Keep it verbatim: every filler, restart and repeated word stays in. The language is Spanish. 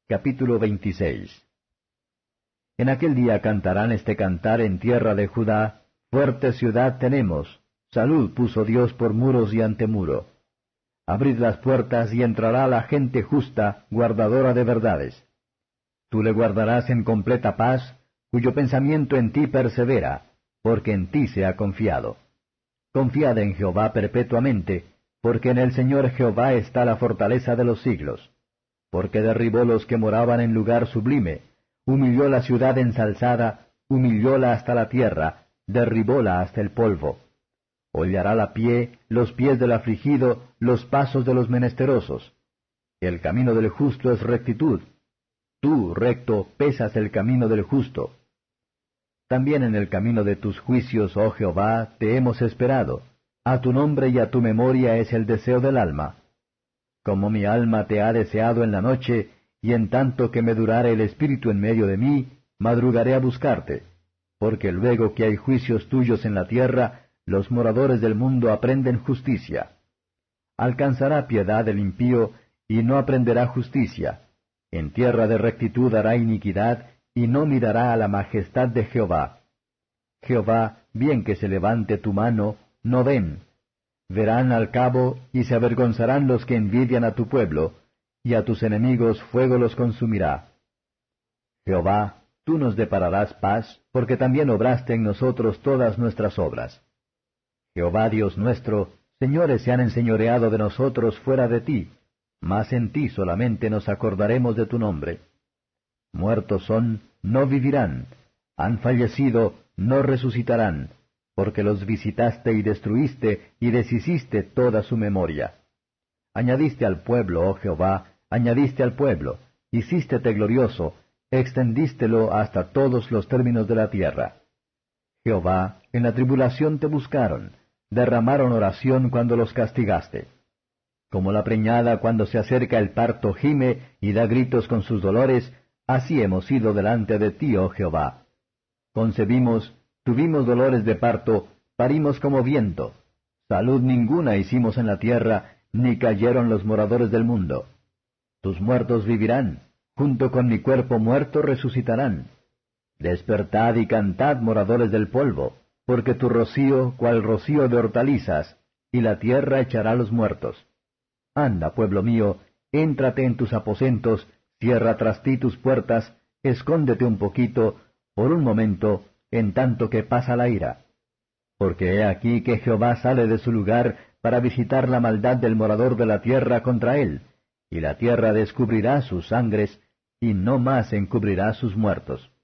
Capítulo veintiséis. En aquel día cantarán este cantar en tierra de Judá: fuerte ciudad tenemos, salud puso Dios por muros y antemuro. Abrid las puertas y entrará la gente justa, guardadora de verdades. Tú le guardarás en completa paz, cuyo pensamiento en ti persevera, porque en ti se ha confiado. Confiad en Jehová perpetuamente, porque en el Señor Jehová está la fortaleza de los siglos. Porque derribó los que moraban en lugar sublime, humilló la ciudad ensalzada, humillóla hasta la tierra, derribóla hasta el polvo. Hollará la pie, los pies del afligido, los pasos de los menesterosos. El camino del justo es rectitud. Tú, recto, pesas el camino del justo. También en el camino de tus juicios, oh Jehová, te hemos esperado. A tu nombre y a tu memoria es el deseo del alma. Como mi alma te ha deseado en la noche, y en tanto que me durare el espíritu en medio de mí, madrugaré a buscarte. Porque luego que hay juicios tuyos en la tierra, los moradores del mundo aprenden justicia. Alcanzará piedad el impío, y no aprenderá justicia. En tierra de rectitud hará iniquidad, y no mirará a la majestad de Jehová. Jehová, bien que se levante tu mano, no ven. Verán al cabo, y se avergonzarán los que envidian a tu pueblo, y a tus enemigos fuego los consumirá. Jehová, tú nos depararás paz, porque también obraste en nosotros todas nuestras obras. Jehová Dios nuestro, señores se han enseñoreado de nosotros fuera de ti, mas en ti solamente nos acordaremos de tu nombre. Muertos son, no vivirán; han fallecido, no resucitarán, porque los visitaste y destruiste, y deshiciste toda su memoria. Añadiste al pueblo, oh Jehová, añadiste al pueblo, hicístete glorioso, extendístelo hasta todos los términos de la tierra. Jehová, en la tribulación te buscaron, derramaron oración cuando los castigaste. Como la preñada cuando se acerca el parto gime y da gritos con sus dolores, así hemos ido delante de ti, oh Jehová. Concebimos, tuvimos dolores de parto, parimos como viento. Salud ninguna hicimos en la tierra, ni cayeron los moradores del mundo. Tus muertos vivirán, junto con mi cuerpo muerto resucitarán. Despertad y cantad, moradores del polvo, porque tu rocío, cual rocío de hortalizas, y la tierra echará los muertos. Anda, pueblo mío, éntrate en tus aposentos, cierra tras ti tus puertas, escóndete un poquito, por un momento, en tanto que pasa la ira. Porque he aquí que Jehová sale de su lugar para visitar la maldad del morador de la tierra contra él, y la tierra descubrirá sus sangres, y no más encubrirá sus muertos.